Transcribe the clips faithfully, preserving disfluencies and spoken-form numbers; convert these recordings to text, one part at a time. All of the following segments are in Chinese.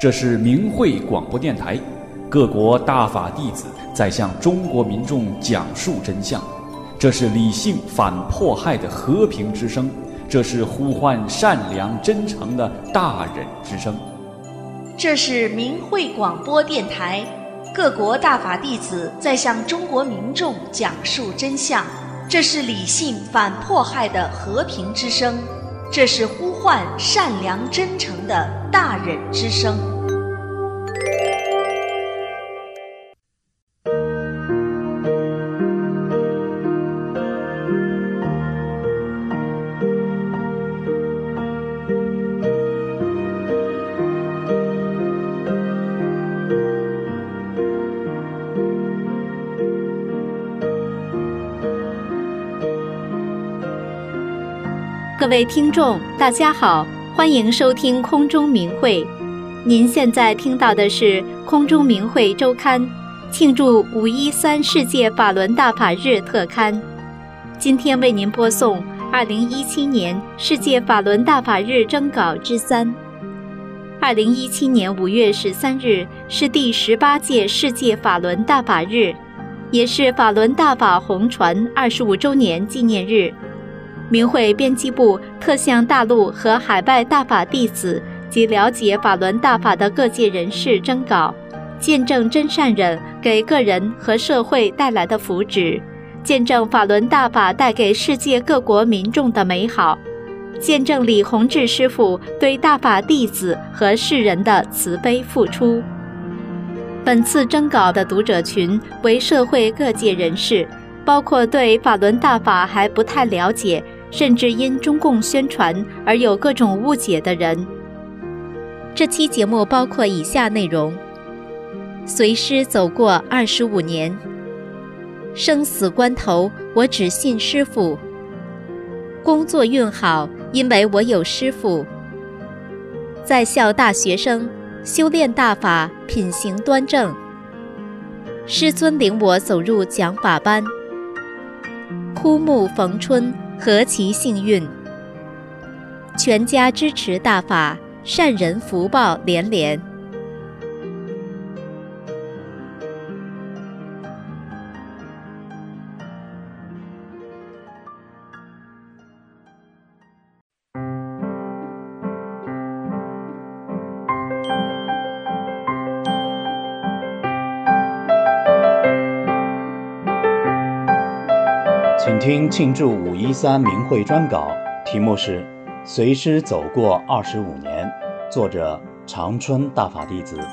这是明慧广播电台，各国大法弟子在向中国民众讲述真相。这是理性反迫害的和平之声，这是呼唤善良真诚的大忍之声。 这是明慧广播电台，各国大法弟子在向中国民众讲述真相。这是理性反迫害的和平之声，这是呼唤善良真诚的大忍之声。 各位听众大家好，欢迎收听空中明慧。您现在听到的是空中明慧周刊庆祝五一三世界法轮大法日特刊。今天为您播送二零一七年世界法轮大法日征稿之三。二零一七年五月十三日是第十八届世界法轮大法日，也是法轮大法红传二十五周年纪念日。明慧编辑部特向大陆和海外大法弟子及了解法轮大法的各界人士征稿，见证真善忍给个人和社会带来的福祉，见证法轮大法带给世界各国民众的美好，见证李洪志师父对大法弟子和世人的慈悲付出。本次征稿的读者群为社会各界人士，包括对法轮大法还不太了解，甚至因中共宣传而有各种误解的人。这期节目包括以下内容：随师走过二十五年，生死关头我只信师父，工作运好，因为我有师父，在校大学生修炼大法，品行端正，师尊领我走入讲法班，枯木逢春，何其幸运！全家支持大法，善人福报连连。 请听庆祝五一三明慧专稿，题目是《随师走过二十五年》，作者长春大法弟子。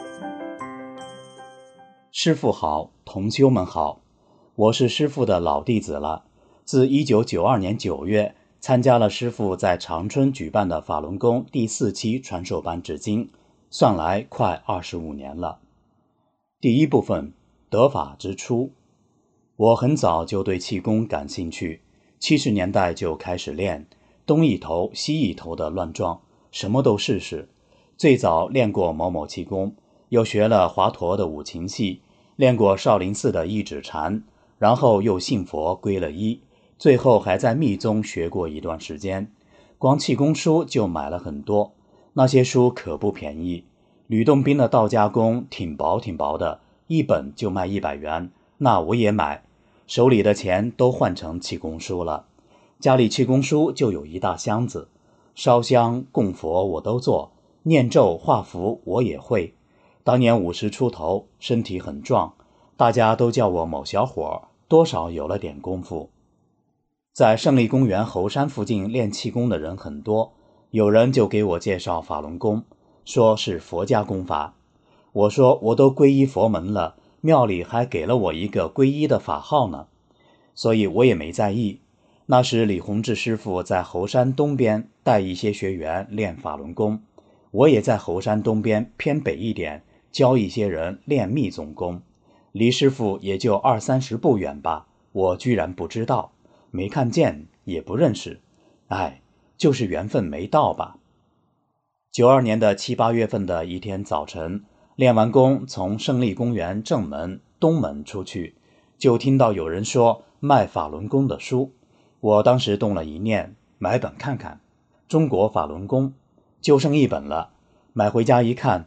师父好，同修们好，我是师父的老弟子了。自一九九二年九月参加了师父在长春举办的法轮功第四期传授班至今，算来快二十五年了。第一部分，得法之初。我很早就对气功感兴趣，七十年代就开始练，东一头西一头的乱撞，什么都试试。最早练过某某气功，又学了华佗的五禽戏，练过少林寺的一指禅，然后又信佛皈了依，最后还在密宗学过一段时间。光气功书就买了很多，那些书可不便宜。吕洞宾的道家功挺薄挺薄的，一本就卖一百元，那我也买。手里的钱都换成气功书了，家里气功书就有一大箱子，烧香供佛我都做，念咒画符我也会。当年五十出头，身体很壮，大家都叫我某小伙，多少有了点功夫。在胜利公园猴山附近练气功的人很多，有人就给我介绍法轮功，说是佛家功法。我说我都皈依佛门了，庙里还给了我一个皈依的法号呢，所以我也没在意。那时李洪志师傅在猴山东边带一些学员练法轮功，我也在猴山东边偏北一点教一些人练密宗功，离师傅也就二三十步远吧，我居然不知道，没看见也不认识，哎，就是缘分没到吧。九二年的七八月份的一天早晨，练完功从胜利公园正门东门出去，就听到有人说卖法轮功的书，我当时动了一念，买本看看，中国法轮功就剩一本了，买回家一看，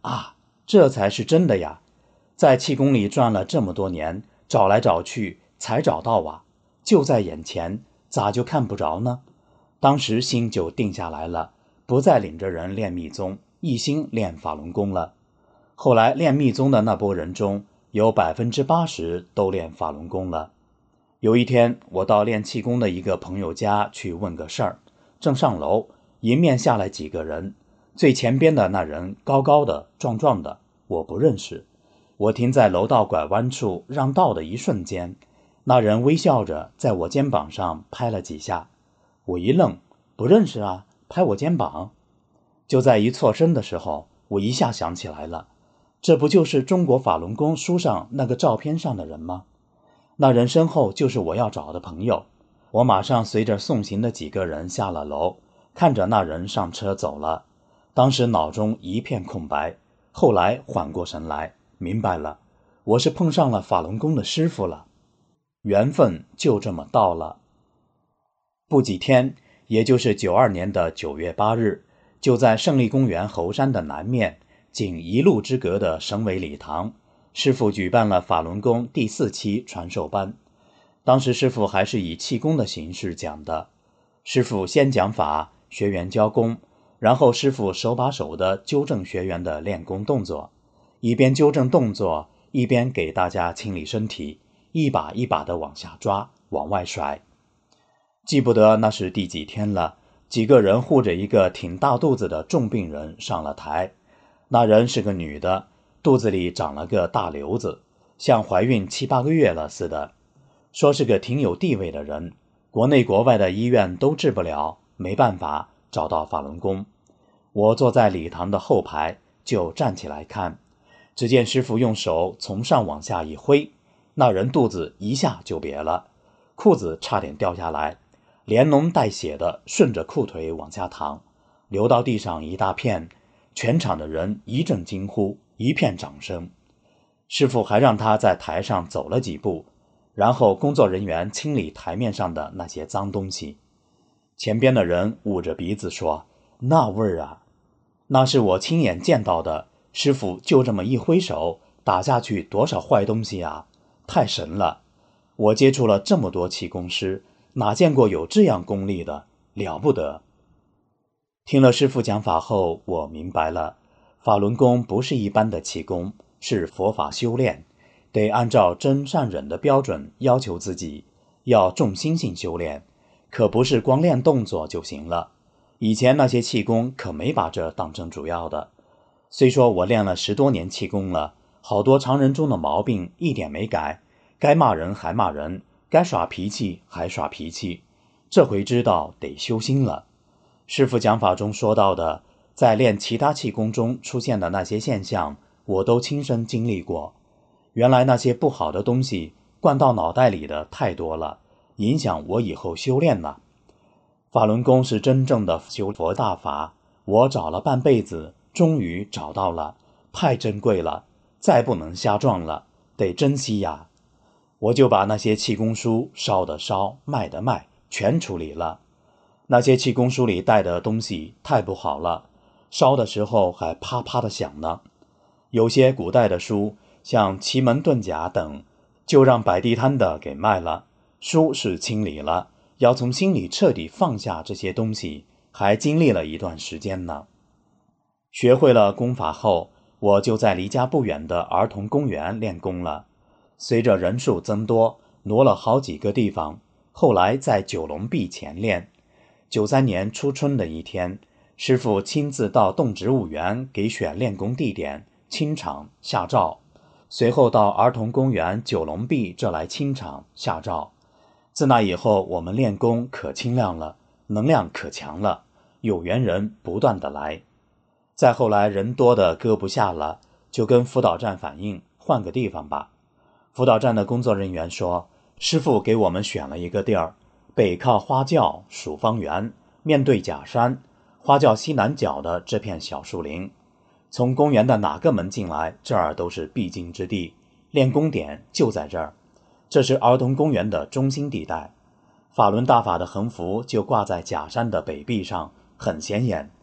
啊，这才是真的呀！在气功里转了这么多年，找来找去才找到啊，就在眼前，咋就看不着呢？当时心就定下来了，不再领着人练密宗，一心练法轮功了。后来练密宗的那波人中，有百分之八十都练法轮功了。有一天，我到练气功的一个朋友家去问个事儿，正上楼，迎面下来几个人，最前边的那人高高的、壮壮的，我不认识。我停在楼道拐弯处让道的一瞬间，那人微笑着在我肩膀上拍了几下。我一愣，不认识啊，拍我肩膀。就在一错身的时候，我一下想起来了，这不就是中国法轮功书上那个照片上的人吗？那人身后就是我要找的朋友。我马上随着送行的几个人下了楼，看着那人上车走了。当时脑中一片空白，后来缓过神来，明白了，我是碰上了法轮功的师傅了，缘分就这么到了。不几天，也就是九二年的九月八日，就在胜利公园猴山的南面，仅一路之隔的省委礼堂，师傅举办了法轮功第四期传授班。当时师傅还是以气功的形式讲的，师傅先讲法，学员教功，然后师傅手把手地纠正学员的练功动作，一边纠正动作，一边给大家清理身体，一把一把地往下抓，往外甩。记不得那是第几天了，几个人护着一个挺大肚子的重病人上了台。那人是个女的，肚子里长了个大瘤子，像怀孕七八个月了似的。说是个挺有地位的人，国内国外的医院都治不了，没办法，找到法轮功。我坐在礼堂的后排，就站起来看。只见师傅用手从上往下一挥，那人肚子一下就瘪了，裤子差点掉下来，连脓带血的顺着裤腿往下淌，流到地上一大片。全场的人一阵惊呼，一片掌声。师傅还让他在台上走了几步，然后工作人员清理台面上的那些脏东西。前边的人捂着鼻子说，那味儿啊，那是我亲眼见到的，师傅就这么一挥手，打下去多少坏东西啊，太神了。我接触了这么多气功师，哪见过有这样功力的，了不得。听了师父讲法后，我明白了，法轮功不是一般的气功，是佛法修炼，得按照真善忍的标准要求自己，要重心性修炼，可不是光练动作就行了。以前那些气功可没把这当成主要的。虽说我练了十多年气功了，好多常人中的毛病一点没改，该骂人还骂人，该耍脾气还耍脾气，这回知道得修心了。师父讲法中说到的，在练其他气功中出现的那些现象，我都亲身经历过。原来那些不好的东西灌到脑袋里的太多了，影响我以后修炼了。法轮功是真正的修佛大法，我找了半辈子，终于找到了，太珍贵了，再不能瞎撞了，得珍惜呀。我就把那些气功书烧的烧，卖的卖，全处理了。那些气功书里带的东西太不好了，烧的时候还啪啪的响呢。有些古代的书，像奇门遁甲等，就让摆地摊的给卖了。书是清理了，要从心里彻底放下这些东西，还经历了一段时间呢。学会了功法后，我就在离家不远的儿童公园练功了。随着人数增多，挪了好几个地方，后来在九龙壁前练。九三年初春的一天，师父亲自到动植物园给选练功地点，清场下诏，随后到儿童公园九龙壁这来清场下诏。自那以后，我们练功可清亮了，能量可强了，有缘人不断的来。再后来人多的搁不下了，就跟辅导站反映换个地方吧。辅导站的工作人员说，师父给我们选了一个地儿，北靠花轿蜀方园，面对假山，花轿西南角的这片小树林，从公园的哪个门进来，这儿都是必经之地，练功点就在这儿。这是儿童公园的中心地带，法轮大法的横幅就挂在假山的北壁上，很显眼。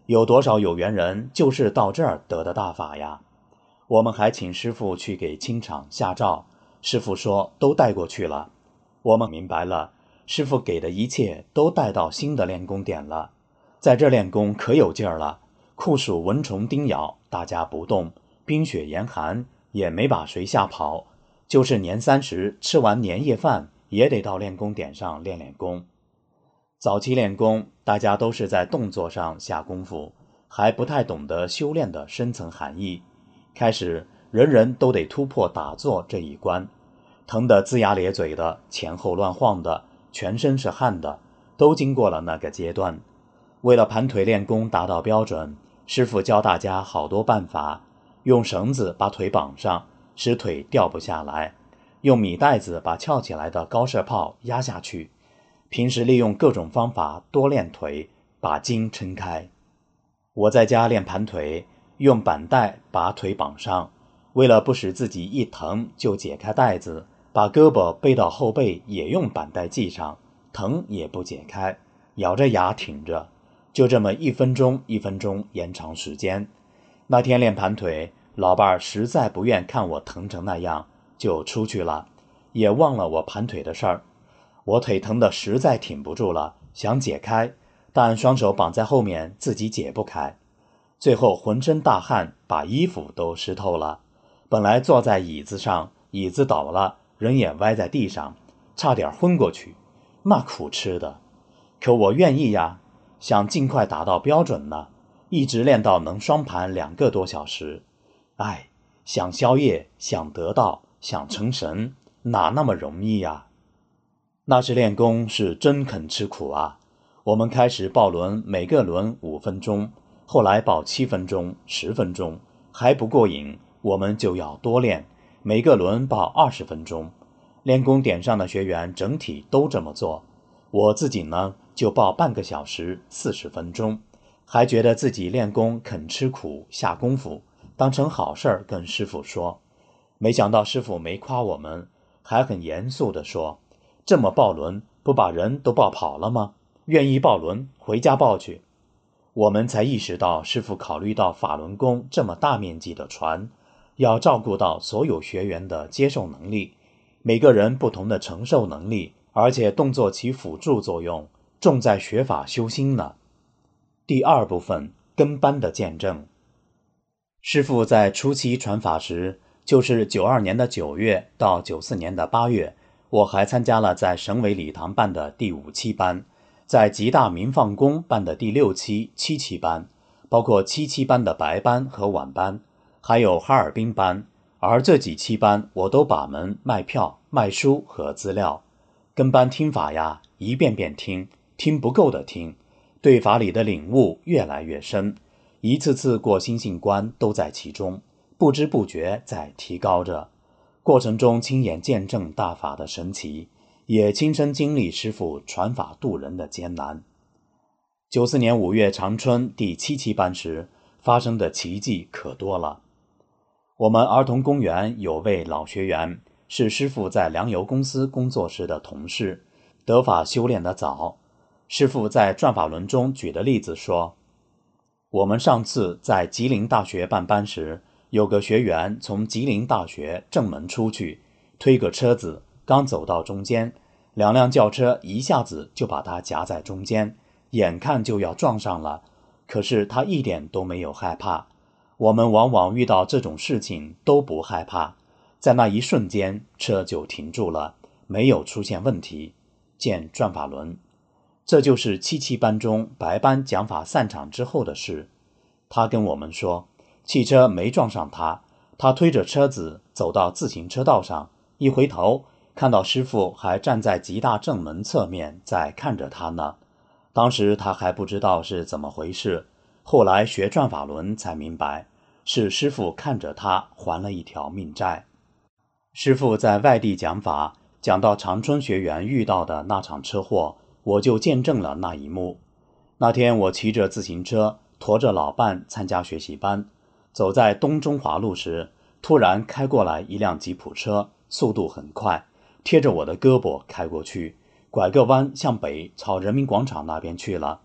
有多少有缘人就是到这儿得的大法呀。我们还请师父去给清场下诏，师父说都带过去了。我们明白了，师父给的一切都带到新的练功点了，在这练功可有劲儿了，酷暑蚊虫叮咬，大家不动，冰雪严寒也没把谁吓跑，就是年三十吃完年夜饭也得到练功点上练练功。早期练功大家都是在动作上下功夫，还不太懂得修炼的深层含义，开始人人都得突破打坐这一关，疼得龇牙咧嘴的，前后乱晃的，全身是汗的，都经过了那个阶段。为了盘腿练功达到标准，师父教大家好多办法，用绳子把腿绑上，使腿掉不下来，用米袋子把翘起来的高射炮压下去，平时利用各种方法多练腿，把筋撑开。我在家练盘腿，用板带把腿绑上，为了不使自己一疼就解开带子，把胳膊背到后背也用板带系上，疼也不解开，咬着牙挺着，就这么一分钟一分钟延长时间。那天练盘腿，老伴儿实在不愿看我疼成那样，就出去了，也忘了我盘腿的事儿。我腿疼得实在挺不住了，想解开，但双手绑在后面自己解不开，最后浑身大汗，把衣服都湿透了。本来坐在椅子上，椅子倒了，人也歪在地上，差点昏过去，那苦吃的。可我愿意呀，想尽快达到标准呢，一直练到能双盘两个多小时。哎，想宵夜，想得道，想成神，哪那么容易呀？那时练功是真肯吃苦啊。我们开始报轮，每个轮五分钟，后来报七分钟、十分钟，还不过瘾，我们就要多练，每个轮报二十分钟。练功点上的学员整体都这么做，我自己呢就报半个小时四十分钟，还觉得自己练功肯吃苦下功夫，当成好事儿跟师父说。没想到师父没夸我们，还很严肃地说，这么报轮不把人都报跑了吗？愿意报轮回家报去。我们才意识到师父考虑到法轮功这么大面积的传，要照顾到所有学员的接受能力，每个人不同的承受能力，而且动作起辅助作用，重在学法修心呢。第二部分，跟班的见证。师父在初期传法时，就是九二年的九月到九四年的八月，我还参加了在省委礼堂办的第五期班，在吉大民放宫办的第六期、七期班，包括七期班的白班和晚班，还有哈尔滨班，而这几期班我都把门卖票、卖书和资料。跟班听法呀，一遍遍听，听不够的听，对法理的领悟越来越深，一次次过心性关都在其中，不知不觉在提高着。过程中亲眼见证大法的神奇，也亲身经历师父传法度人的艰难。九四年五月长春第七期班时发生的奇迹可多了。我们儿童公园有位老学员，是师父在粮油公司工作时的同事，得法修炼得早。师父在转法轮中举的例子说，我们上次在吉林大学办班时，有个学员从吉林大学正门出去，推个车子，刚走到中间，两辆轿车一下子就把他夹在中间，眼看就要撞上了，可是他一点都没有害怕。我们往往遇到这种事情都不害怕，在那一瞬间车就停住了，没有出现问题。见转法轮。这就是七期班中白班讲法散场之后的事。他跟我们说，汽车没撞上他，他推着车子走到自行车道上，一回头看到师父还站在吉大正门侧面在看着他呢。当时他还不知道是怎么回事，后来学转法轮才明白，是师父看着他还了一条命债。师父在外地讲法，讲到长春学员遇到的那场车祸，我就见证了那一幕。那天我骑着自行车驮着老伴参加学习班，走在东中华路时，突然开过来一辆吉普车，速度很快，贴着我的胳膊开过去，拐个弯向北朝人民广场那边去了。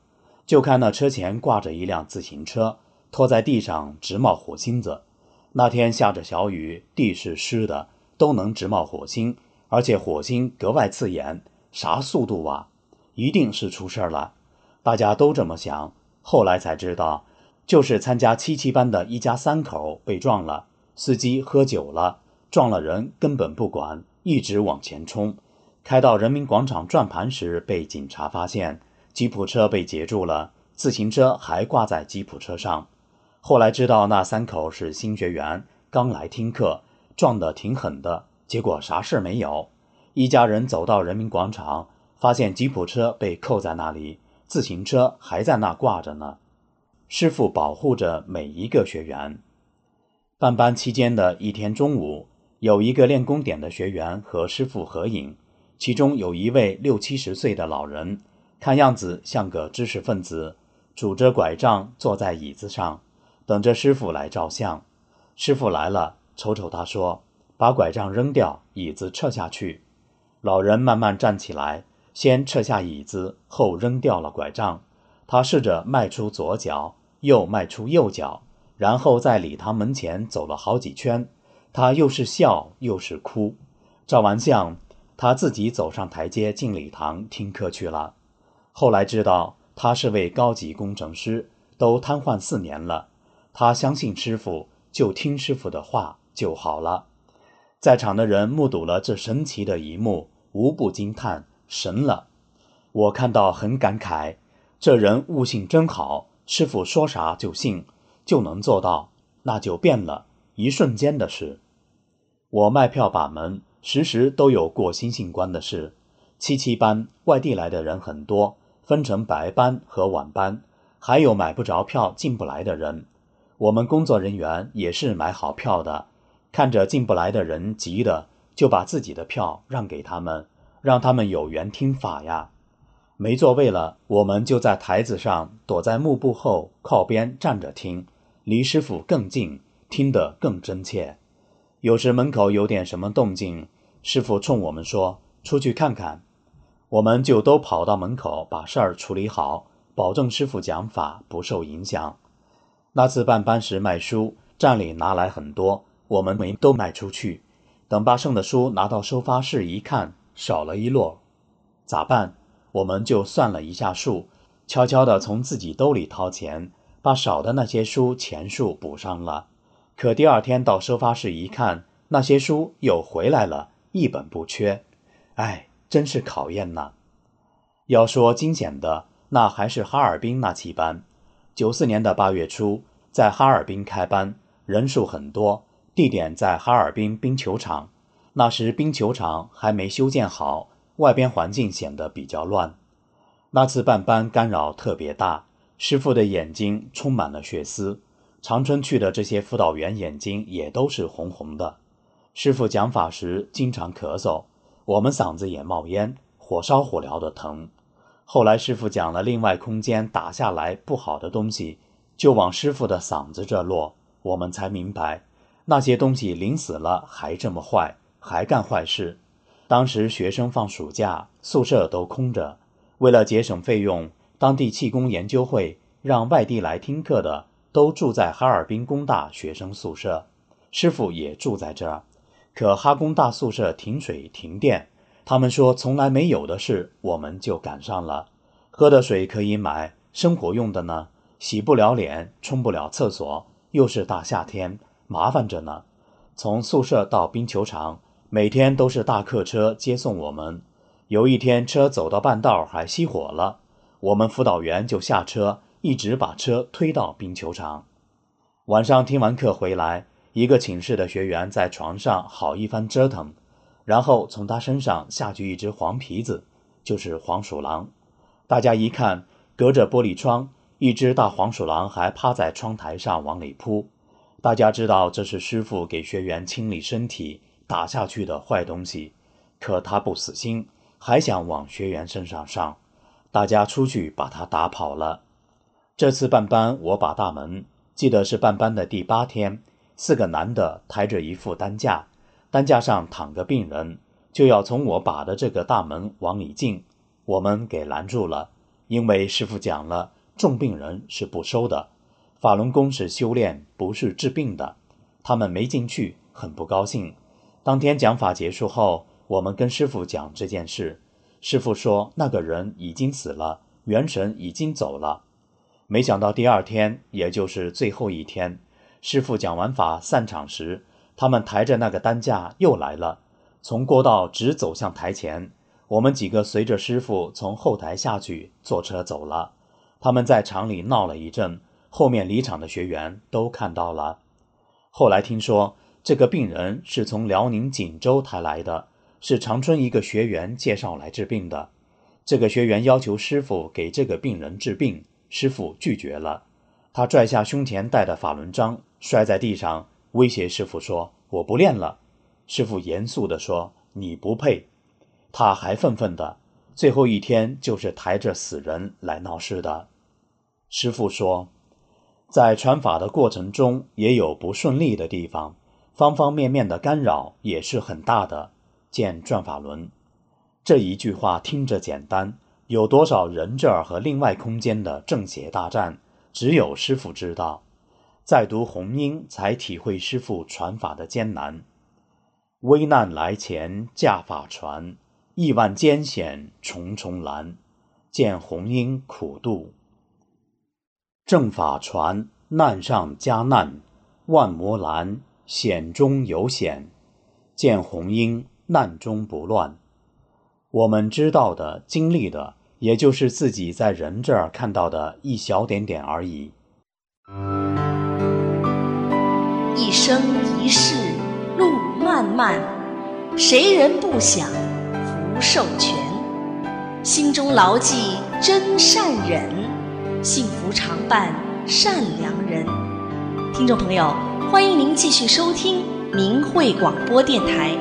就看那车前挂着一辆自行车，拖在地上直冒火星子。那天下着小雨，地是湿的，都能直冒火星，而且火星格外刺眼，啥速度啊？一定是出事了。大家都这么想，后来才知道，就是参加七七班的一家三口被撞了，司机喝酒了，撞了人根本不管，一直往前冲，开到人民广场转盘时被警察发现，吉普车被截住了，自行车还挂在吉普车上。后来知道那三口是新学员，刚来听课，撞得挺狠的，结果啥事没有。一家人走到人民广场，发现吉普车被扣在那里，自行车还在那挂着呢。师父保护着每一个学员。办班期间的一天中午，有一个练功点的学员和师父合影，其中有一位六七十岁的老人，看样子像个知识分子，拄着拐杖坐在椅子上，等着师父来照相。师父来了，瞅瞅他说：“把拐杖扔掉，椅子撤下去。”老人慢慢站起来，先撤下椅子，后扔掉了拐杖。他试着迈出左脚，又迈出右脚，然后在礼堂门前走了好几圈。他又是笑又是哭。照完相，他自己走上台阶进礼堂听课去了。后来知道他是位高级工程师，都瘫痪四年了。他相信师父，就听师父的话就好了。在场的人目睹了这神奇的一幕，无不惊叹：神了！我看到很感慨，这人悟性真好，师父说啥就信，就能做到，那就变了，一瞬间的事。我卖票把门，时时都有过星星关的事。七七班外地来的人很多，分成白班和晚班，还有买不着票进不来的人。我们工作人员也是买好票的，看着进不来的人急的，就把自己的票让给他们，让他们有缘听法呀。没座位了，我们就在台子上躲在幕布后靠边站着听，离师父更近，听得更真切。有时门口有点什么动静，师父冲我们说：“出去看看。”我们就都跑到门口把事儿处理好，保证师父讲法不受影响。那次办班时卖书，站里拿来很多，我们没都卖出去。等把剩的书拿到收发室一看，少了一摞。咋办？我们就算了一下数，悄悄地从自己兜里掏钱，把少的那些书钱数补上了。可第二天到收发室一看，那些书又回来了，一本不缺。哎，真是考验呐！要说惊险的，那还是哈尔滨那期班。九四年的八月初，在哈尔滨开班，人数很多，地点在哈尔滨冰球场。那时冰球场还没修建好，外边环境显得比较乱。那次办班干扰特别大，师父的眼睛充满了血丝，长春去的这些辅导员眼睛也都是红红的。师父讲法时经常咳嗽，我们嗓子也冒烟，火烧火燎的疼。后来师父讲了另外空间打下来不好的东西，就往师父的嗓子这落，我们才明白，那些东西临死了还这么坏，还干坏事。当时学生放暑假，宿舍都空着，为了节省费用，当地气功研究会让外地来听课的都住在哈尔滨工大学生宿舍，师父也住在这儿。可哈工大宿舍停水停电，他们说从来没有的事，我们就赶上了。喝的水可以买，生活用的呢，洗不了脸，冲不了厕所，又是大夏天，麻烦着呢。从宿舍到冰球场，每天都是大客车接送我们。有一天车走到半道还熄火了，我们辅导员就下车，一直把车推到冰球场。晚上听完课回来，一个寝室的学员在床上好一番折腾，然后从他身上下去一只黄皮子，就是黄鼠狼。大家一看，隔着玻璃窗，一只大黄鼠狼还趴在窗台上往里扑。大家知道这是师父给学员清理身体打下去的坏东西，可他不死心，还想往学员身上上。大家出去把他打跑了。这次办班我把大门，记得是办班的第八天，四个男的抬着一副担架，担架上躺个病人，就要从我把的这个大门往里进，我们给拦住了，因为师父讲了， 重病人是不收的，法轮功是修炼，不是治病的。他们没进去，很不高兴。当天讲法结束后，我们跟师父讲这件事，师父说那个人已经死了，元神已经走了。没想到第二天，也就是最后一天，师父讲完法散场时，他们抬着那个担架又来了，从过道直走向台前。我们几个随着师父从后台下去，坐车走了。他们在场里闹了一阵，后面离场的学员都看到了。后来听说这个病人是从辽宁锦州抬来的，是长春一个学员介绍来治病的。这个学员要求师父给这个病人治病，师父拒绝了。他拽下胸前戴的法轮章，摔在地上，威胁师父说：“我不练了。”师父严肃地说：“你不配。”他还愤愤的，最后一天就是抬着死人来闹事的。师父说，在传法的过程中也有不顺利的地方，方方面面的干扰也是很大的，见转法轮。这一句话听着简单，有多少人这儿和另外空间的正邪大战，只有师父知道。再读红英，才体会师父传法的艰难。危难来前驾法传，亿万艰险重重拦，见红英苦度。正法传，难上加难，万魔拦，险中有险，见红英难中不乱。我们知道的经历的，也就是自己在人这儿看到的一小点点而已。 一生一世路漫漫，谁人不想福寿全？心中牢记真善忍，幸福常伴善良人。听众朋友，欢迎您继续收听明慧广播电台。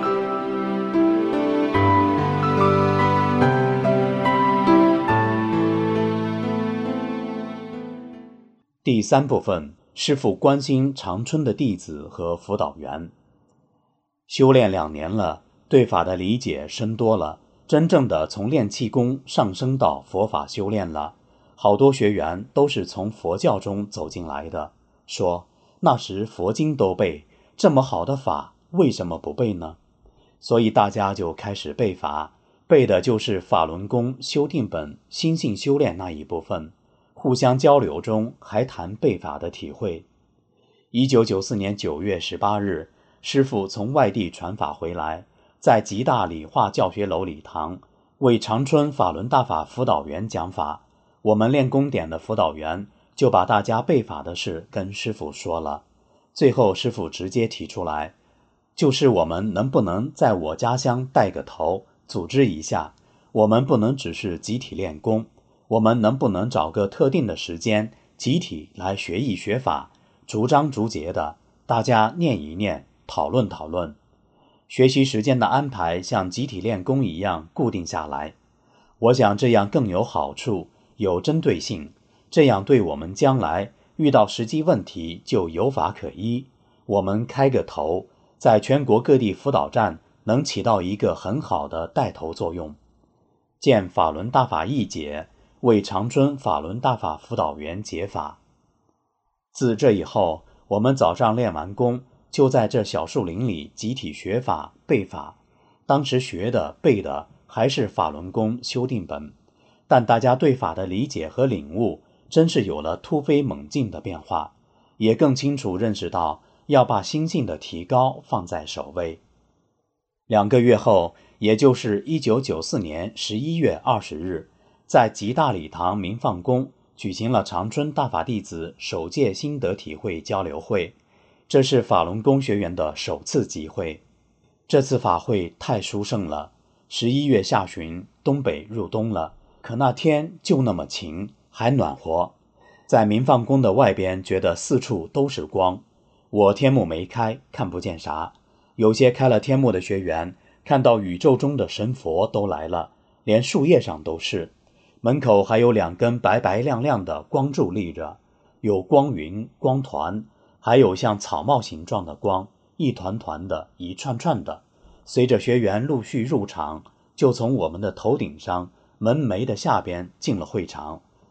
第三部分，师父关心长春的弟子和辅导员。修炼两年了，对法的理解深多了，真正的从练气功上升到佛法修炼了。好多学员都是从佛教中走进来的，说那时佛经都背，这么好的法为什么不背呢？所以大家就开始背法，背的就是法轮功修订本心性修炼那一部分，互相交流中还谈背法的体会。一九九四年九月十八日，师父从外地传法回来，在吉大理化教学楼礼堂为长春法轮大法辅导员讲法。我们练功点的辅导员就把大家背法的事跟师父说了。最后师父直接提出来，就是我们能不能在我家乡带个头，组织一下，我们不能只是集体练功，我们能不能找个特定的时间，集体来学艺学法，逐章逐节的，大家念一念，讨论讨论。学习时间的安排像集体练功一样固定下来，我想这样更有好处，有针对性，这样对我们将来遇到实际问题就有法可依。我们开个头，在全国各地辅导站能起到一个很好的带头作用。见法轮大法一解，为长春法轮大法辅导员解法。自这以后，我们早上练完功，就在这小树林里集体学法背法。当时学的背的还是法轮功修订本，但大家对法的理解和领悟真是有了突飞猛进的变化，也更清楚认识到要把心性的提高放在首位。两个月后，也就是一九九四年十一月二十日，在吉大礼堂明放宫举行了长春大法弟子首届心得体会交流会，这是法轮功学员的首次集会。这次法会太殊胜了，十一月下旬，东北入冬了，可那天就那么晴，还暖和。在明放宫的外边觉得四处都是光，我天幕没开，看不见啥。有些开了天幕的学员看到宇宙中的神佛都来了，连树叶上都是。门口还有两根白白亮亮的光柱立着，有光云、光团，还有像草帽形状的光，一团团的，一串串的。随着学员陆续入场，就从我们的头顶上门楣的下边进了会场，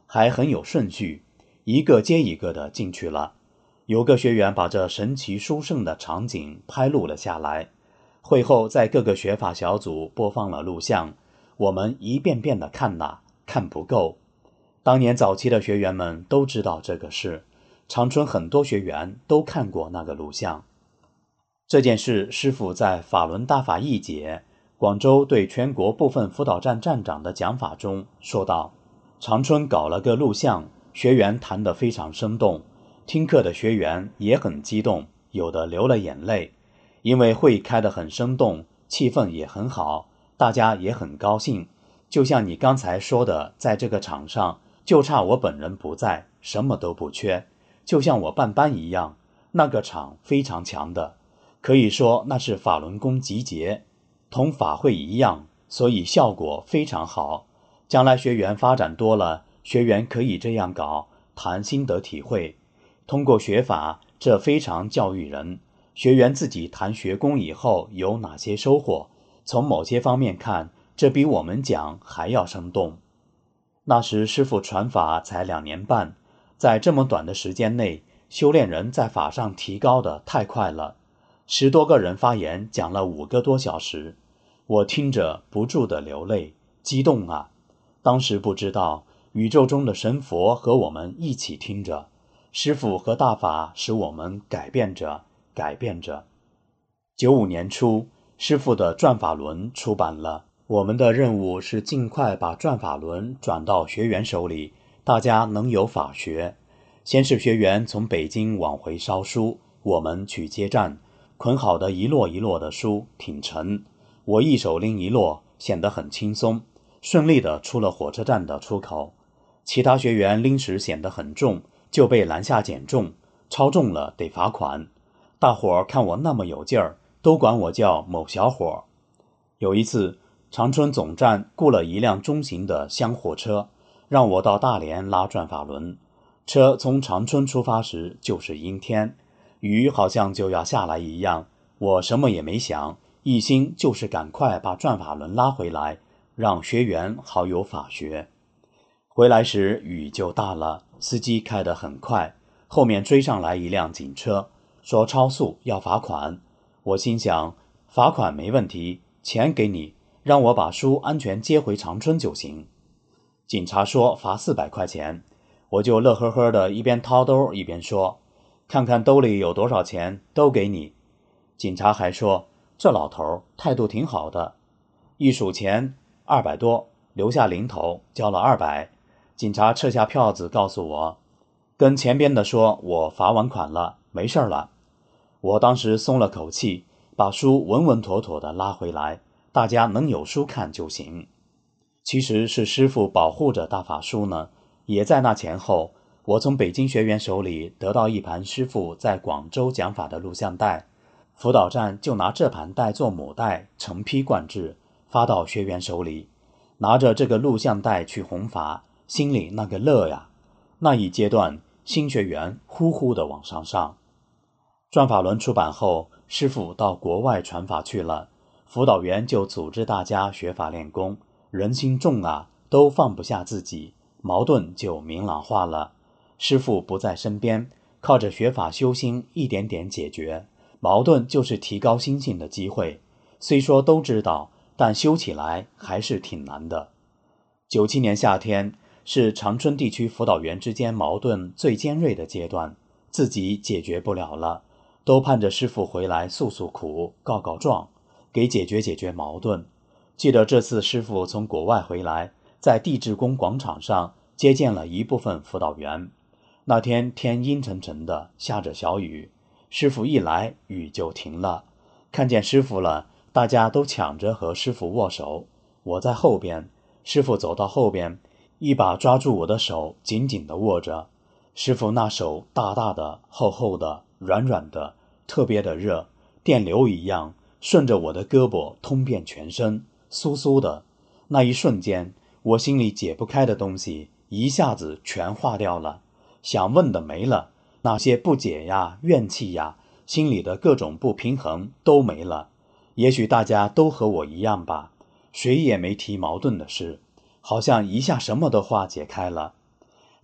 还很有顺序，一个接一个的进去了。有个学员把这神奇殊胜的场景拍录了下来，会后在各个学法小组播放了录像，我们一遍遍地看了，看不够。当年早期的学员们都知道这个事，长春很多学员都看过那个录像。这件事，师父在法轮大法一节广州对全国部分辅导站站长的讲法中说道，长春搞了个录像，学员谈得非常生动，听课的学员也很激动，有的流了眼泪，因为会开得很生动，气氛也很好，大家也很高兴。就像你刚才说的，在这个场上就差我本人不在，什么都不缺，就像我办班一样，那个场非常强的，可以说那是法轮功集结，同法会一样，所以效果非常好。将来学员发展多了，学员可以这样搞，谈心得体会。通过学法，这非常教育人。学员自己谈学功以后有哪些收获，从某些方面看，这比我们讲还要生动。那时师父传法才两年半，在这么短的时间内，修炼人在法上提高的太快了。十多个人发言，讲了五个多小时，我听着不住地流泪，激动啊！当时不知道，宇宙中的神佛和我们一起听着，师父和大法使我们改变着，改变着。九五年初，师父的转法轮出版了，我们的任务是尽快把转法轮转到学员手里，大家能有法学。先是学员从北京往回捎书，我们去接站，捆好的一摞一摞的书挺沉，我一手拎一摞，显得很轻松，顺利地出了火车站的出口。其他学员拎时显得很重，就被拦下减重，超重了得罚款。大伙儿看我那么有劲儿，都管我叫某小伙。有一次，长春总站雇了一辆中型的厢货车，让我到大连拉转法轮。车从长春出发时就是阴天，雨好像就要下来一样，我什么也没想，一心就是赶快把转法轮拉回来，让学员好有法学。回来时雨就大了，司机开得很快，后面追上来一辆警车，说超速要罚款。我心想，罚款没问题，钱给你，让我把书安全接回长春就行。警察说罚四百块钱，我就乐呵呵的一边掏兜一边说，看看兜里有多少钱都给你。警察还说，这老头态度挺好的。一数钱，二百多，留下零头，交了二百。警察撤下票子告诉我，跟前边的说我罚完款了，没事了。我当时松了口气，把书稳稳妥妥地拉回来，大家能有书看就行。其实是师父保护着大法书呢。也在那前后，我从北京学员手里得到一盘师父在广州讲法的录像带，辅导站就拿这盘带做母带，成批灌制，发到学员手里。拿着这个录像带去弘法，心里那个乐呀！那一阶段，新学员呼呼地往上上。转法轮出版后，师父到国外传法去了，辅导员就组织大家学法练功，人心重啊，都放不下自己，矛盾就明朗化了。师父不在身边，靠着学法修心一点点解决，矛盾就是提高心性的机会。虽说都知道，但修起来还是挺难的。九七年夏天是长春地区辅导员之间矛盾最尖锐的阶段，自己解决不了了，都盼着师父回来诉诉苦，告告状，给解决解决矛盾。记得这次师父从国外回来，在地质宫广场上接见了一部分辅导员。那天天阴沉沉的，下着小雨，师父一来，雨就停了。看见师父了，大家都抢着和师父握手。我在后边，师父走到后边，一把抓住我的手，紧紧地握着。师父那手大大的、厚厚的、软软的，特别的热，电流一样，顺着我的胳膊通遍全身，酥酥的。那一瞬间，我心里解不开的东西一下子全化掉了，想问的没了，那些不解呀、怨气呀，心里的各种不平衡都没了。也许大家都和我一样吧，谁也没提矛盾的事，好像一下什么都化解开了。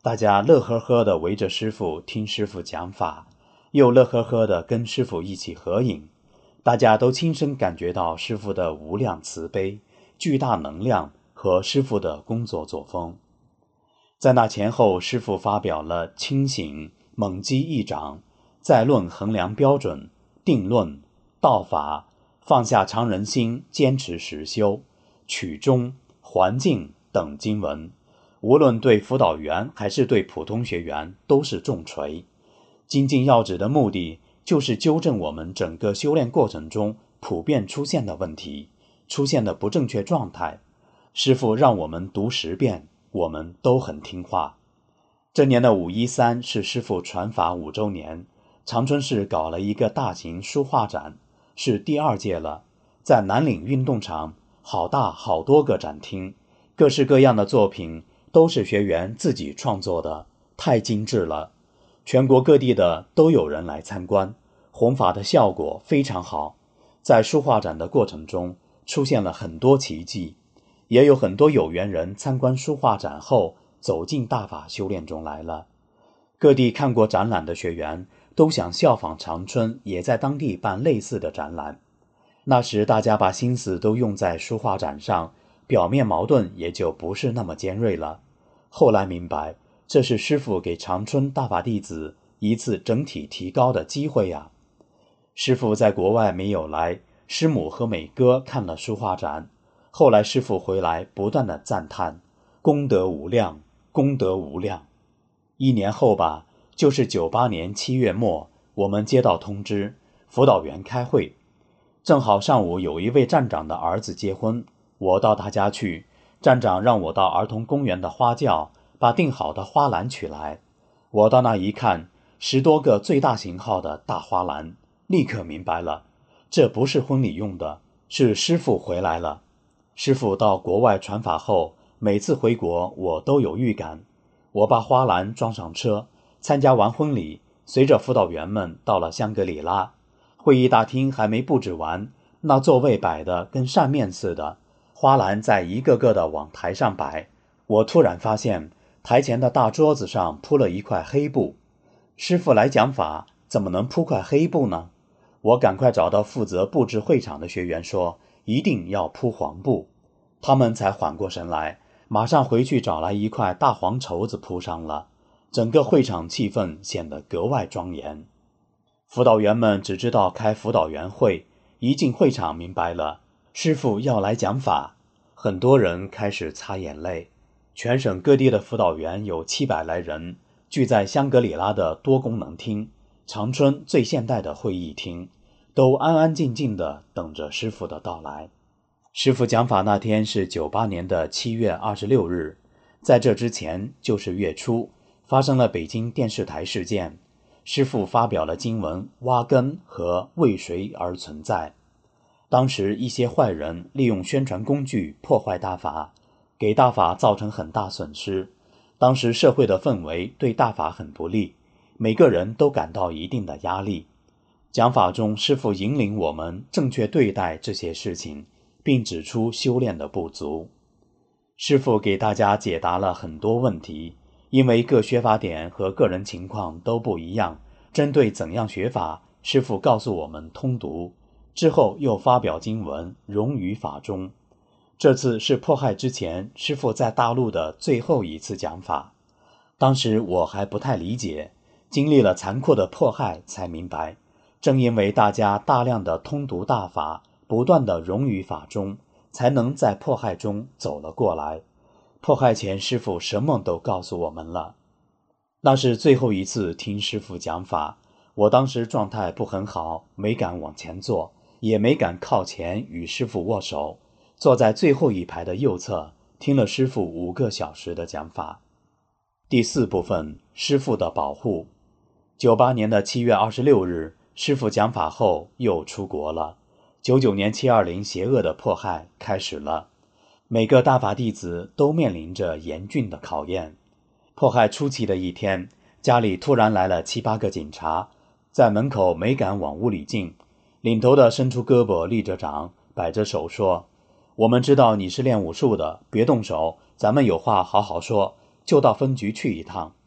大家乐呵呵地围着师父听师父讲法，又乐呵呵地跟师父一起合影。大家都亲身感觉到师父的无量慈悲、巨大能量和师父的工作作风。在那前后，师父发表了清醒、猛击一掌、再论衡量标准、定论、道法、放下常人心、坚持实修、曲中、环境等经文，无论对辅导员还是对普通学员都是重锤。精进要旨的目的就是纠正我们整个修炼过程中普遍出现的问题，出现的不正确状态。师父让我们读十遍，我们都很听话。这年的五一三是师父传法五周年，长春市搞了一个大型书画展，是第二届了。在南岭运动场，好大好多个展厅，各式各样的作品都是学员自己创作的，太精致了。全国各地的都有人来参观，弘法的效果非常好。在书画展的过程中，出现了很多奇迹，也有很多有缘人参观书画展后走进大法修炼中来了。各地看过展览的学员都想效仿长春，也在当地办类似的展览。那时大家把心思都用在书画展上，表面矛盾也就不是那么尖锐了。后来明白，这是师父给长春大法弟子一次整体提高的机会呀。师父在国外没有来，师母和美哥看了书画展，后来师父回来不断的赞叹，功德无量，功德无量。一年后吧，就是九八年七月末，我们接到通知，辅导员开会。正好上午有一位站长的儿子结婚，我到他家去，站长让我到儿童公园的花轿把订好的花篮取来。我到那一看，十多个最大型号的大花篮，立刻明白了，这不是婚礼用的，是师父回来了。师父到国外传法后，每次回国我都有预感。我把花篮装上车，参加完婚礼，随着辅导员们到了香格里拉。会议大厅还没布置完，那座位摆得跟扇面似的，花篮在一个个的往台上摆。我突然发现台前的大桌子上铺了一块黑布。师父来讲法，怎么能铺块黑布呢？我赶快找到负责布置会场的学员说，一定要铺黄布。他们才缓过神来，马上回去找来一块大黄绸子铺上了，整个会场气氛显得格外庄严。辅导员们只知道开辅导员会，一进会场明白了，师父要来讲法，很多人开始擦眼泪。全省各地的辅导员有七百来人，聚在香格里拉的多功能厅，长春最现代的会议厅，都安安静静地等着师父的到来。师父讲法那天是九八年的七月二十六日，在这之前就是月初，发生了北京电视台事件。师父发表了经文《挖根》和《为谁而存在》。当时一些坏人利用宣传工具破坏大法，给大法造成很大损失。当时社会的氛围对大法很不利，每个人都感到一定的压力。讲法中，师父引领我们正确对待这些事情，并指出修炼的不足。师父给大家解答了很多问题，因为各学法点和个人情况都不一样，针对怎样学法，师父告诉我们通读，之后又发表经文融于法中。这次是迫害之前师父在大陆的最后一次讲法。当时我还不太理解，经历了残酷的迫害才明白，正因为大家大量的通读大法，不断的融于法中，才能在迫害中走了过来。迫害前师父什么都告诉我们了。那是最后一次听师父讲法，我当时状态不很好，没敢往前坐，也没敢靠前与师父握手，坐在最后一排的右侧，听了师父五个小时的讲法。第四部分，师父的保护。九八年的七月二十六日，师父讲法后又出国了。九九年七二零邪恶的迫害开始了，每个大法弟子都面临着严峻的考验。迫害初期的一天，家里突然来了七八个警察，在门口没敢往屋里进，领头的伸出胳膊立着掌，摆着手说，我们知道你是练武术的，别动手，咱们有话好好说，就到分局去一趟。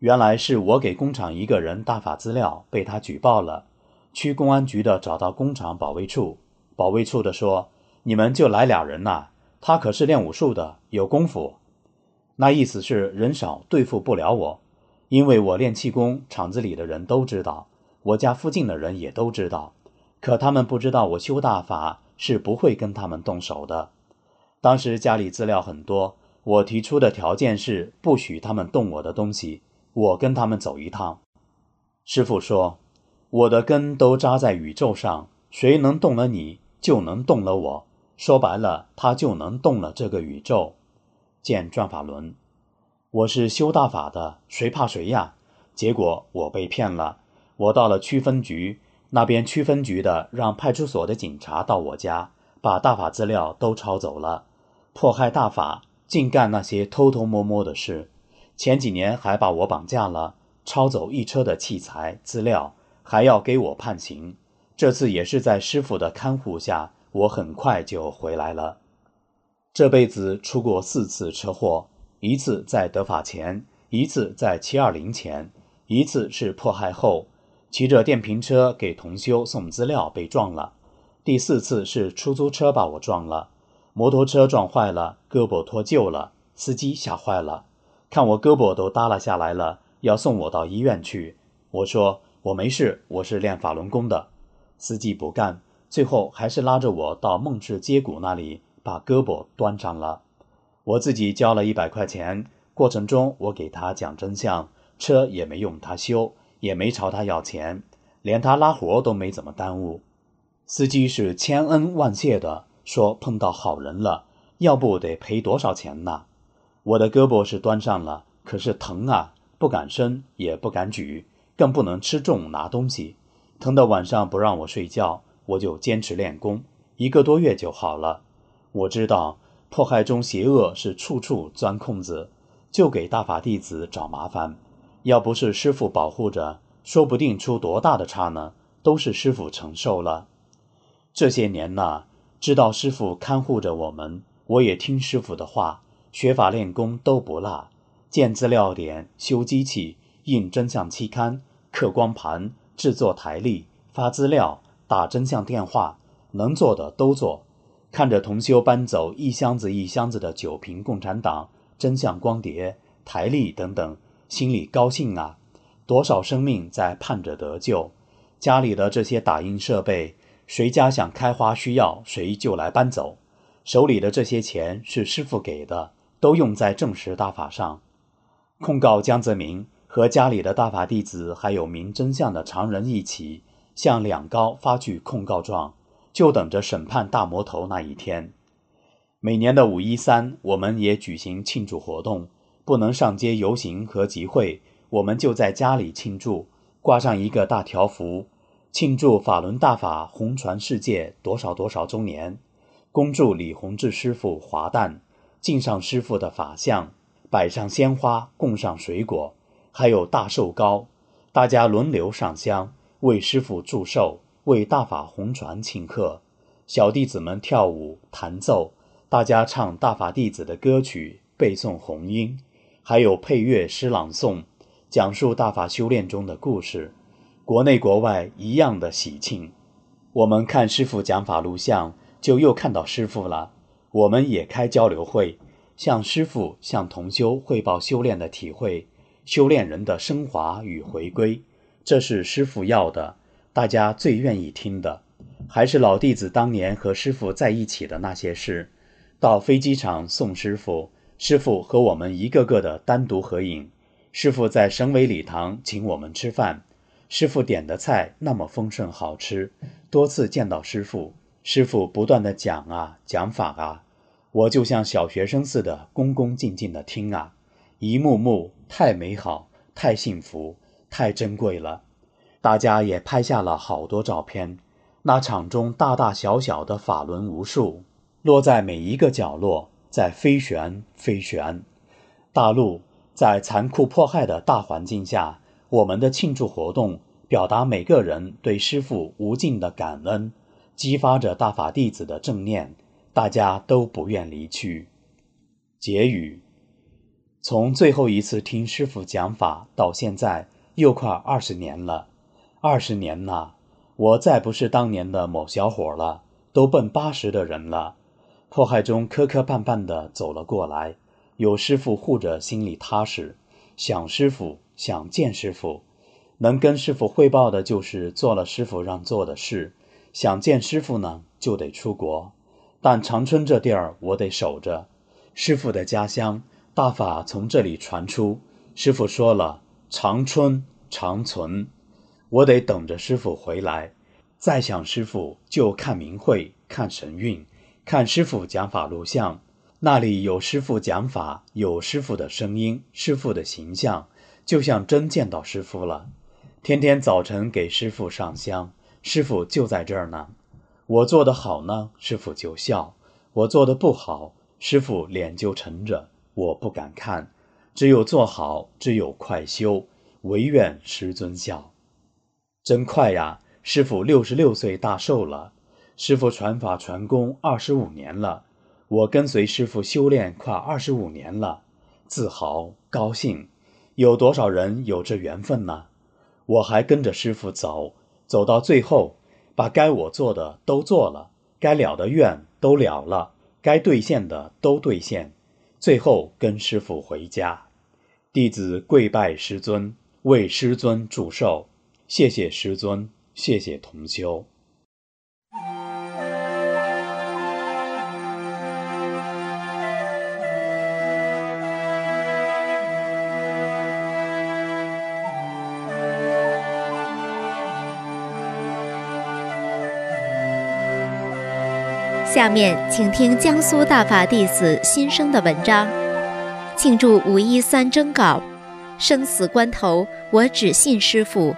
原来是我给工厂一个人大法资料，被他举报了。区公安局的找到工厂保卫处，保卫处的说，你们就来俩人呐，他可是练武术的，有功夫。那意思是人少对付不了我，因为我练气功，厂子里的人都知道，我家附近的人也都知道，可他们不知道我修大法是不会跟他们动手的。当时家里资料很多，我提出的条件是不许他们动我的东西，我跟他们走一趟。师父说，我的根都扎在宇宙上，谁能动了你，就能动了我，说白了，他就能动了这个宇宙。见转法轮。我是修大法的，谁怕谁呀？结果我被骗了，我到了区分局，那边区分局的让派出所的警察到我家，把大法资料都抄走了，迫害大法，净干那些偷偷摸摸的事。前几年还把我绑架了，抄走一车的器材资料，还要给我判刑。这次也是在师父的看护下，我很快就回来了。这辈子出过四次车祸，一次在得法前，一次在七二零前，一次是迫害后，骑着电瓶车给同修送资料被撞了，第四次是出租车把我撞了，摩托车撞坏了，胳膊脱臼了，司机吓坏了，看我胳膊都耷拉下来了，要送我到医院去。我说我没事，我是练法轮功的。司机不干，最后还是拉着我到梦氏接骨那里，把胳膊端上了。我自己交了一百块钱，过程中我给他讲真相，车也没用他修，也没朝他要钱，连他拉活都没怎么耽误。司机是千恩万谢的，说碰到好人了，要不得赔多少钱呢？我的胳膊是端上了，可是疼啊，不敢伸，也不敢举，更不能吃重拿东西，疼得晚上不让我睡觉，我就坚持练功，一个多月就好了。我知道迫害中邪恶是处处钻空子，就给大法弟子找麻烦，要不是师父保护着，说不定出多大的差呢，都是师父承受了。这些年呢，知道师父看护着我们，我也听师父的话，学法练功都不落，建资料点，修机器，印真相期刊，刻光盘，制作台历，发资料，打真相电话，能做的都做。看着同修搬走一箱子一箱子的酒瓶共产党、真相光碟、台历等等，心里高兴啊！多少生命在盼着得救。家里的这些打印设备，谁家想开花需要，谁就来搬走。手里的这些钱是师父给的，都用在正实大法上。控告江泽民和家里的大法弟子还有明真相的常人一起，向两高发去控告状，就等着审判大魔头那一天。每年的五一三，我们也举行庆祝活动，不能上街游行和集会，我们就在家里庆祝，挂上一个大条幅，庆祝法轮大法红传世界多少多少周年，恭祝李洪志师父华诞，敬上师父的法像，摆上鲜花，供上水果，还有大寿糕，大家轮流上香，为师父祝寿，为大法红传庆贺。小弟子们跳舞弹奏，大家唱大法弟子的歌曲，背诵弘音，还有配乐诗朗诵，讲述大法修炼中的故事，国内国外一样的喜庆。我们看师父讲法录像，就又看到师父了。我们也开交流会，向师父向同修汇报修炼的体会，修炼人的升华与回归，这是师父要的，大家最愿意听的。还是老弟子当年和师父在一起的那些事，到飞机场送师父，师父和我们一个个的单独合影，师父在省委礼堂请我们吃饭，师父点的菜那么丰盛好吃，多次见到师父，师父不断的讲啊讲法啊，我就像小学生似的恭恭敬敬的听啊，一幕幕太美好，太幸福，太珍贵了。大家也拍下了好多照片，那场中大大小小的法轮无数，落在每一个角落，在飞旋飞旋。大陆在残酷迫害的大环境下，我们的庆祝活动表达每个人对师父无尽的感恩，激发着大法弟子的正念，大家都不愿离去。结语： 从最后一次听师父讲法到现在又快二十年了。二十年呐，我再不是当年的某小伙了，都奔八十的人了。迫害中磕磕绊绊地走了过来，有师父护着，心里踏实。想师父，想见师父，能跟师父汇报的就是做了师父让做的事。想见师父呢，就得出国，但长春这地儿我得守着。师父的家乡，大法从这里传出，师父说了，长春长存，我得等着师父回来。再想师父，就看明会，看神韵，看师父讲法录像，那里有师父讲法，有师父的声音，师父的形象，就像真见到师父了。天天早晨给师父上香，师父就在这儿呢。我做得好呢，师父就笑；我做得不好，师父脸就沉着，我不敢看。只有做好，只有快修，唯愿师尊笑。真快呀，师父六十六岁大寿了。师父传法传功二十五年了，我跟随师父修炼快二十五年了，自豪高兴。有多少人有这缘分呢？我还跟着师父走，走到最后，把该我做的都做了，该了的愿都了了，该兑现的都兑现，最后跟师父回家。弟子跪拜师尊，为师尊祝寿。谢谢师尊，谢谢同修。 下面请听江苏大法弟子新生的文章，庆祝五一三征稿，生死关头，我只信师父。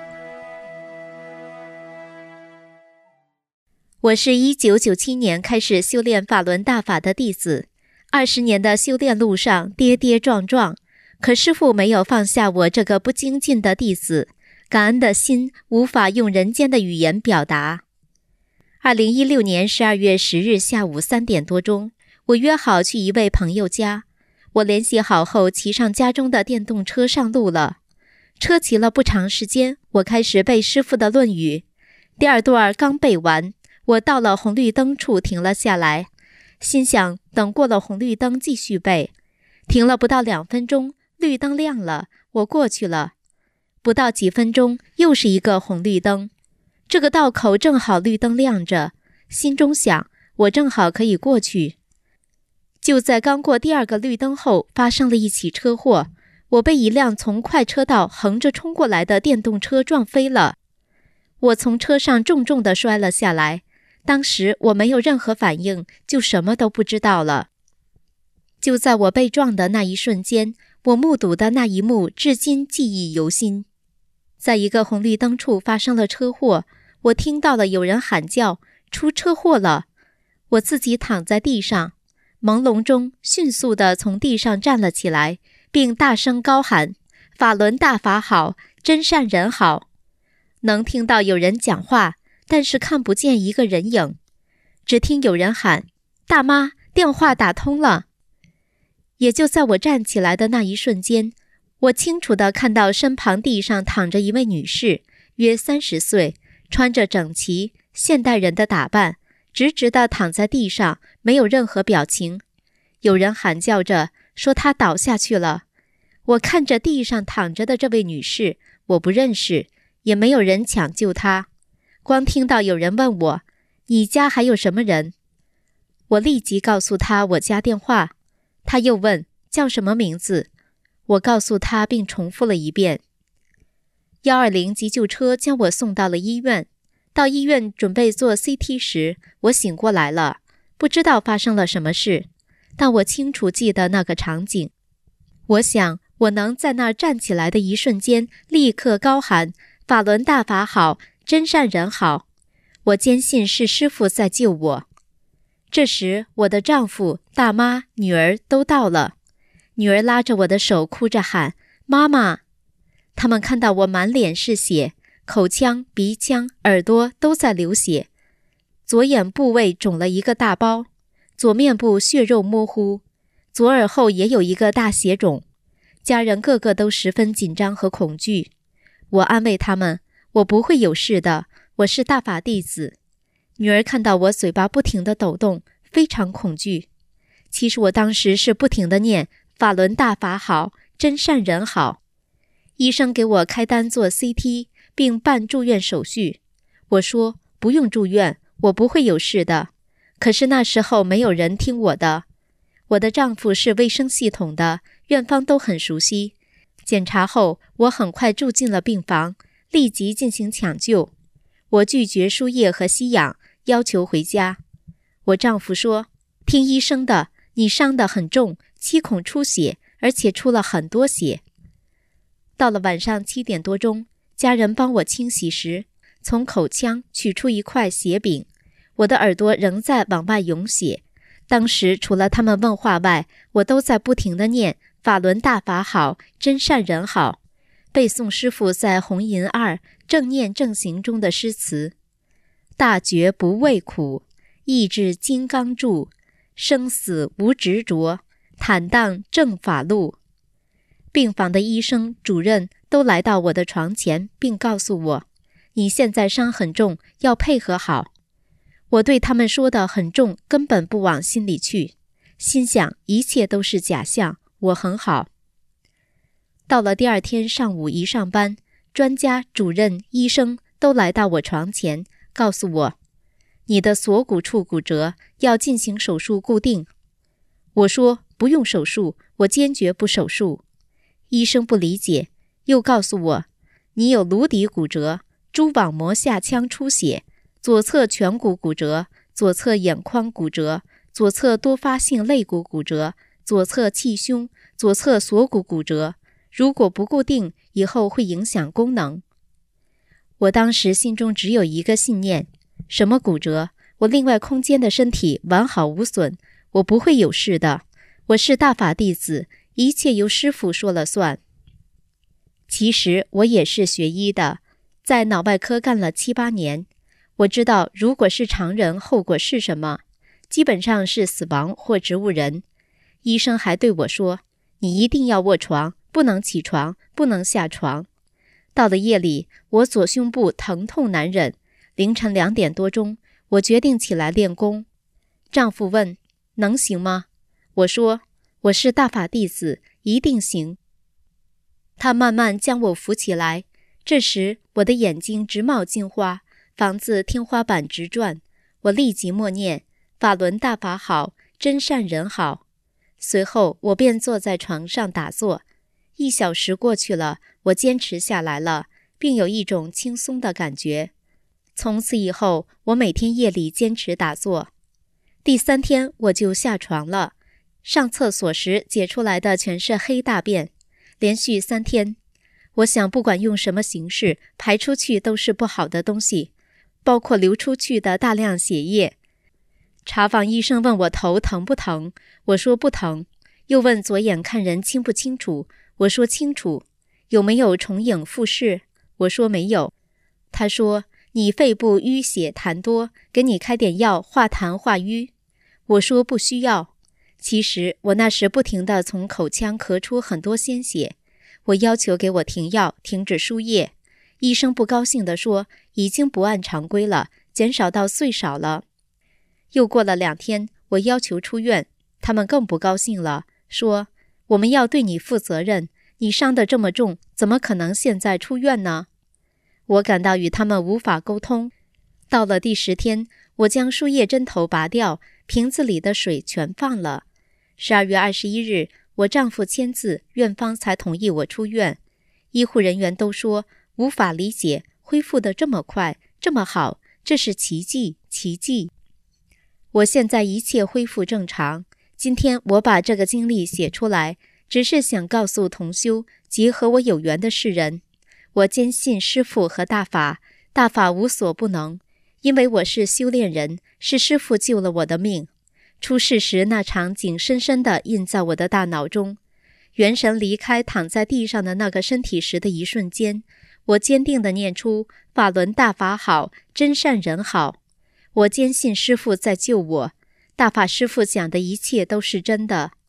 我是一九九七年开始修炼法轮大法的弟子，二十年的修炼路上跌跌撞撞，可师父没有放下我这个不精进的弟子，感恩的心无法用人间的语言表达。二零一六年十二月十日下午三点多钟，我约好去一位朋友家。我联系好后，骑上家中的电动车上路了。车骑了不长时间，我开始背师父的《论语》。第二段刚背完，我到了红绿灯处停了下来，心想等过了红绿灯继续背。停了不到两分钟，绿灯亮了，我过去了。不到几分钟，又是一个红绿灯。这个道口正好绿灯亮着，心中想，我正好可以过去。就在刚过第二个绿灯后，发生了一起车祸，我被一辆从快车道横着冲过来的电动车撞飞了。我从车上重重地摔了下来，当时我没有任何反应，就什么都不知道了。就在我被撞的那一瞬间，我目睹的那一幕至今记忆犹新。在一个红绿灯处发生了车祸，我听到了有人喊叫，出车祸了。我自己躺在地上，朦胧中迅速地从地上站了起来，并大声高喊，法轮大法好，真善人好。能听到有人讲话，但是看不见一个人影，只听有人喊，大妈，电话打通了。也就在我站起来的那一瞬间，我清楚地看到身旁地上躺着一位女士，约三十岁，穿着整齐现代人的打扮，直直地躺在地上，没有任何表情。有人喊叫着说她倒下去了。我看着地上躺着的这位女士，我不认识，也没有人抢救她，光听到有人问我，你家还有什么人？我立即告诉他我家电话。他又问叫什么名字，我告诉他并重复了一遍。一二零急救车将我送到了医院。到医院准备做 C T 时，我醒过来了，不知道发生了什么事，但我清楚记得那个场景。我想我能在那儿站起来的一瞬间，立刻高喊法轮大法好，真善人好。我坚信是师父在救我。这时我的丈夫、大妈、女儿都到了。女儿拉着我的手哭着喊，妈妈。他们看到我满脸是血，口腔、鼻腔、耳朵都在流血，左眼部位肿了一个大包，左面部血肉模糊，左耳后也有一个大血肿， 家人个个都十分紧张和恐惧。我安慰他们，我不会有事的，我是大法弟子。女儿看到我嘴巴不停地抖动，非常恐惧。其实我当时是不停地念法轮大法好，真善人好。医生给我开单做 C T， 并办住院手续。我说不用住院，我不会有事的。可是那时候没有人听我的。我的丈夫是卫生系统的，院方都很熟悉。检查后，我很快住进了病房，立即进行抢救。我拒绝输液和吸氧，要求回家。我丈夫说，听医生的，你伤得很重，七孔出血，而且出了很多血。到了晚上七点多钟，家人帮我清洗时，从口腔取出一块血饼，我的耳朵仍在往外涌血。当时除了他们问话外，我都在不停地念法轮大法好，真善人好，背诵师父在红银二正念正行中的诗词：大觉不畏苦，意志金刚柱，生死无执着，坦荡正法路。病房的医生、主任都来到我的床前，并告诉我，你现在伤很重，要配合好。我对他们说的很重根本不往心里去，心想一切都是假象，我很好。到了第二天上午一上班，专家、主任、医生都来到我床前，告诉我，你的锁骨处骨折，要进行手术固定。我说不用手术，我坚决不手术。医生不理解，又告诉我，你有颅底骨折，蛛网膜下腔出血，左侧颧骨骨折，左侧眼眶骨折，左侧多发性肋骨骨折，左侧气胸，左侧锁骨骨折，如果不固定，以后会影响功能。我当时心中只有一个信念，什么骨折？我另外空间的身体完好无损，我不会有事的。我是大法弟子，一切由师父说了算。其实我也是学医的，在脑外科干了七八年。我知道如果是常人，后果是什么，基本上是死亡或植物人。医生还对我说，你一定要卧床，不能起床，不能下床。到了夜里，我左胸部疼痛难忍，凌晨两点多钟，我决定起来练功。丈夫问，能行吗？我说，我是大法弟子，一定行。他慢慢将我扶起来，这时我的眼睛直冒金花，房子天花板直转。我立即默念，法轮大法好，真善人好。随后我便坐在床上打坐。一小时过去了，我坚持下来了，并有一种轻松的感觉。从此以后，我每天夜里坚持打坐。第三天我就下床了，上厕所时解出来的全是黑大便，连续三天。我想不管用什么形式排出去都是不好的东西，包括流出去的大量血液。查房医生问我头疼不疼，我说不疼，又问左眼看人清不清楚，我说清楚。有没有重影复视，我说没有。他说你肺部淤血痰多，给你开点药化痰化瘀，我说不需要。其实我那时不停地从口腔咳出很多鲜血，我要求给我停药，停止输液。医生不高兴地说，已经不按常规了，减少到最少了。又过了两天，我要求出院，他们更不高兴了，说我们要对你负责任，你伤得这么重，怎么可能现在出院呢？我感到与他们无法沟通。到了第十天，我将输液针头拔掉，瓶子里的水全放了。十二月二十一日，我丈夫签字，院方才同意我出院。医护人员都说无法理解，恢复得这么快，这么好，这是奇迹，奇迹。我现在一切恢复正常。今天我把这个经历写出来，只是想告诉同修及和我有缘的世人，我坚信师父和大法，大法无所不能，因为我是修炼人，是师父救了我的命。出事时那场景深深地印在我的大脑中。元神离开躺在地上的那个身体时的一瞬间，我坚定地念出法轮大法好，真善人好。我坚信师父在救我，大法师父讲的一切都是真的。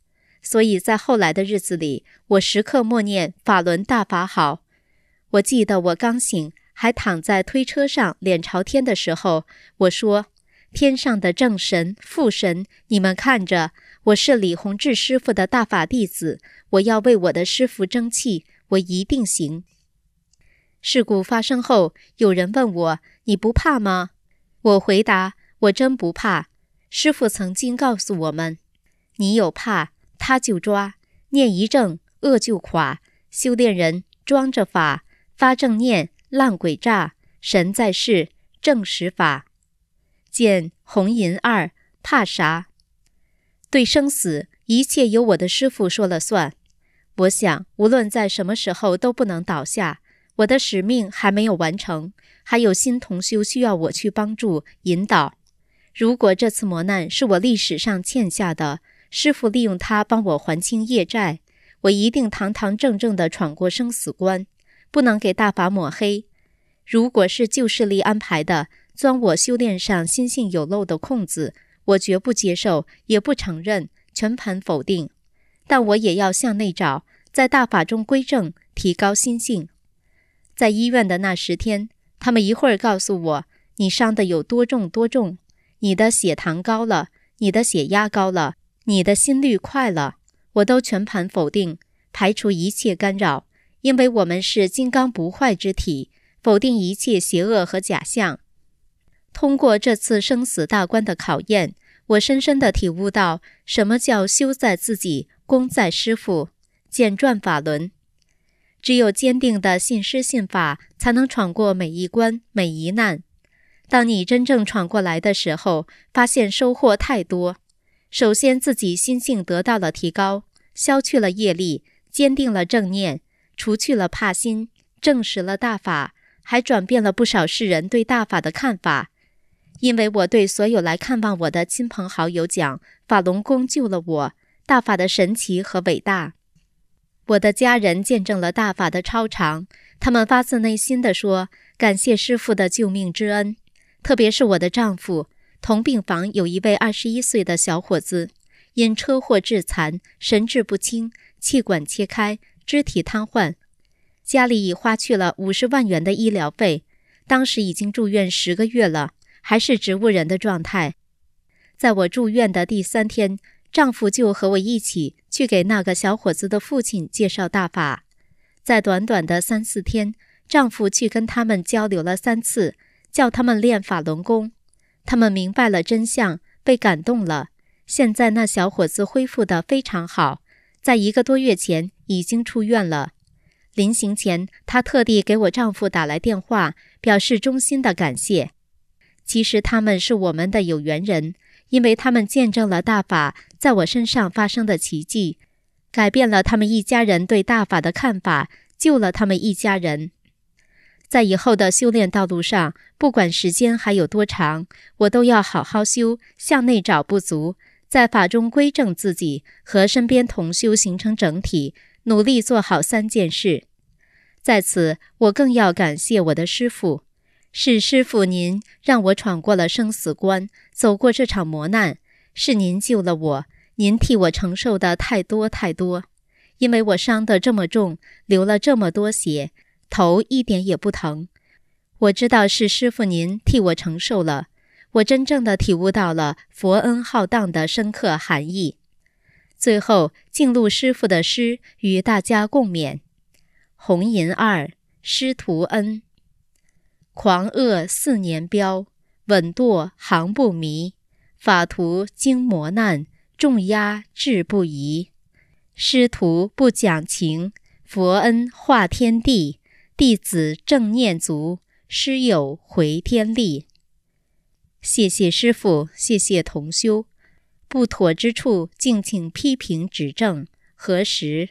所以在后来的日子里，我时刻默念法轮大法好。我记得我刚醒，还躺在推车上脸朝天的时候，我说，天上的正神父神，你们看着，我是李洪志师傅的大法弟子，我要为我的师傅争气，我一定行。事故发生后，有人问我，你不怕吗？我回答，我真不怕。师父曾经告诉我们，你有怕，他就抓，念一正，恶就垮，修炼人装着法，发正念，烂鬼诈，神在世，正实法。见红银二，怕啥？对生死，一切由我的师父说了算。我想，无论在什么时候都不能倒下，我的使命还没有完成，还有新同修需要我去帮助引导。如果这次磨难是我历史上欠下的，师父利用它帮我还清业债，我一定堂堂正正地闯过生死关，不能给大法抹黑。如果是旧势力安排的，钻我修炼上心性有漏的空子，我绝不接受，也不承认，全盘否定。但我也要向内找，在大法中归正，提高心性。在医院的那十天，他们一会儿告诉我，你伤得有多重多重，你的血糖高了，你的血压高了，你的心率快了，我都全盘否定，排除一切干扰，因为我们是金刚不坏之体，否定一切邪恶和假象。通过这次生死大关的考验，我深深地体悟到什么叫修在自己，功在师父，见转法轮。只有坚定的信师信法，才能闯过每一关每一难。当你真正闯过来的时候，发现收获太多。首先自己心性得到了提高，消去了业力，坚定了正念，除去了怕心，证实了大法，还转变了不少世人对大法的看法。因为我对所有来看望我的亲朋好友讲，法轮功救了我，大法的神奇和伟大。我的家人见证了大法的超常，他们发自内心地说，感谢师父的救命之恩。特别是我的丈夫，同病房有一位二十一岁的小伙子，因车祸致残，神志不清，气管切开，肢体瘫痪，家里已花去了五十万元的医疗费，当时已经住院十个月了，还是植物人的状态。在我住院的第三天，丈夫就和我一起去给那个小伙子的父亲介绍大法。在短短的三四天，丈夫去跟他们交流了三次，叫他们练法轮功。他们明白了真相，被感动了。现在那小伙子恢复得非常好，在一个多月前已经出院了。临行前，他特地给我丈夫打来电话，表示衷心的感谢。其实他们是我们的有缘人，因为他们见证了大法在我身上发生的奇迹，改变了他们一家人对大法的看法，救了他们一家人。在以后的修炼道路上，不管时间还有多长，我都要好好修，向内找不足，在法中归正自己，和身边同修形成整体，努力做好三件事。在此，我更要感谢我的师父，是师父您让我闯过了生死关，走过这场磨难，是您救了我，您替我承受的太多太多。因为我伤得这么重，流了这么多血，头一点也不疼。我知道是师父您替我承受了，我真正的体悟到了佛恩浩荡的深刻含义。最后，敬录师父的诗与大家共勉。红银二，师徒恩。狂恶四年标，稳舵航不迷。法途经磨难，重压志不移。师徒不讲情，佛恩化天地。弟子正念足，师友回天力。谢谢师父，谢谢同修。不妥之处，敬请批评指正。何时？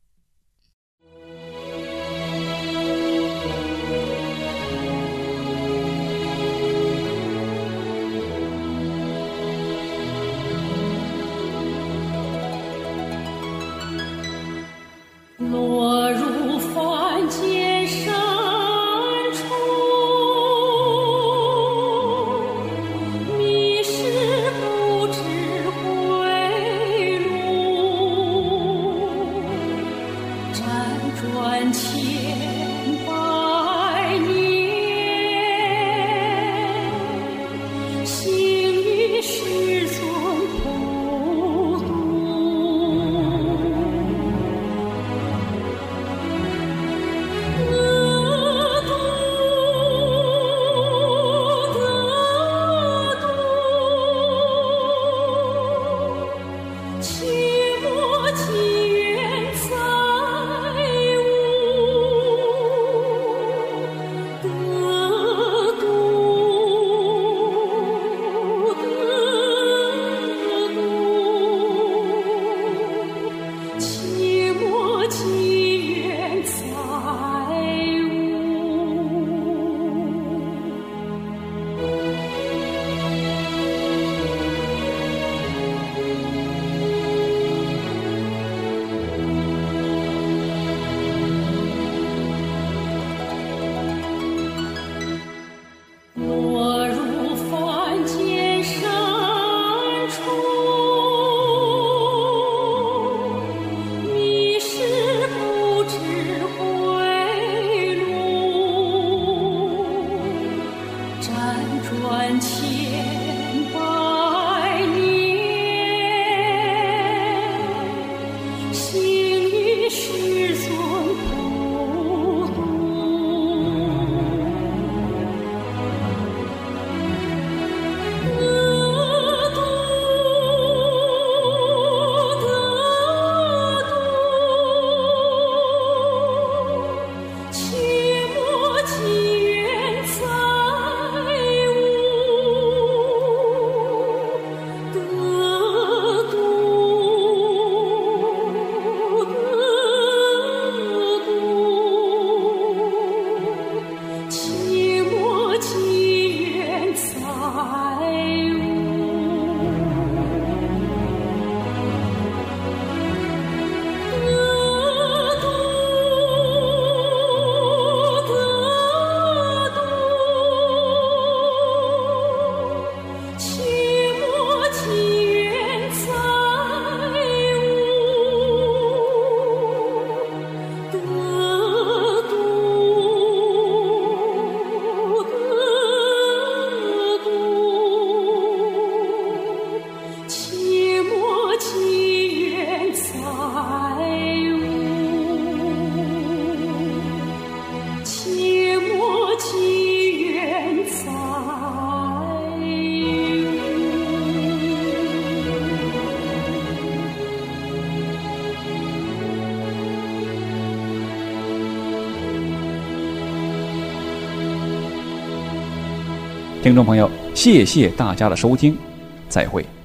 落入凡间深处，迷失不知归路。 听众朋友，谢谢大家的收听，再会。